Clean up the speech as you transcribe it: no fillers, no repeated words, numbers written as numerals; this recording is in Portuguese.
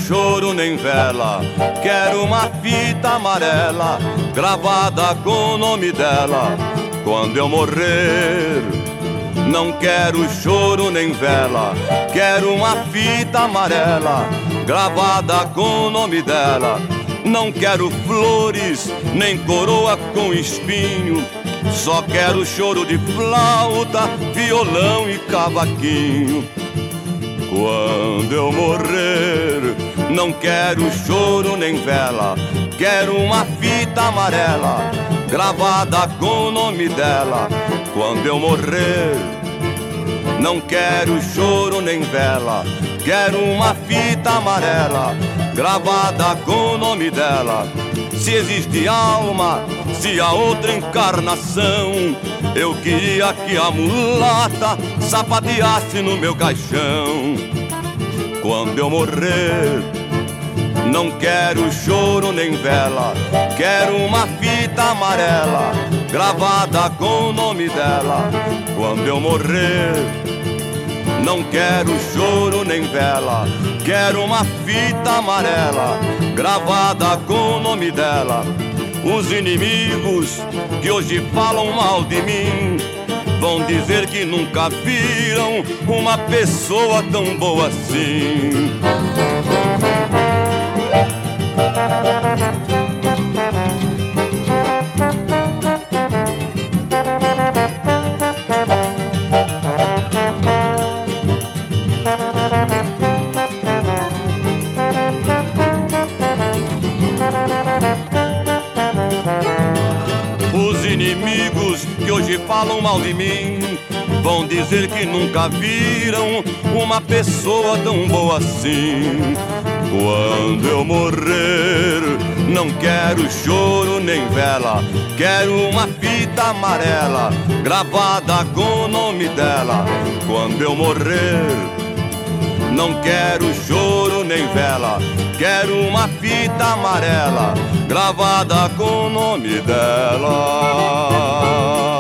choro nem vela, quero uma fita amarela gravada com o nome dela. Quando eu morrer, não quero choro nem vela, quero uma fita amarela gravada com o nome dela. Não quero flores, nem coroa com espinho, só quero choro de flauta, violão e cavaquinho. Quando eu morrer, não quero choro nem vela, quero uma fita amarela gravada com o nome dela. Quando eu morrer, não quero choro nem vela, quero uma fita amarela gravada com o nome dela. Se existe alma, se há outra encarnação, eu queria que a mulata sapateasse no meu caixão. Quando eu morrer, não quero choro nem vela, quero uma fita amarela gravada com o nome dela. Quando eu morrer, não quero choro nem vela, quero uma fita amarela gravada com o nome dela. Os inimigos que hoje falam mal de mim vão dizer que nunca viram uma pessoa tão boa assim. Os inimigos que hoje falam mal de mim vão dizer que nunca viram uma pessoa tão boa assim. Quando eu morrer, não quero choro nem vela, quero uma fita amarela gravada com o nome dela. Quando eu morrer, não quero choro nem vela, quero uma fita amarela gravada com o nome dela.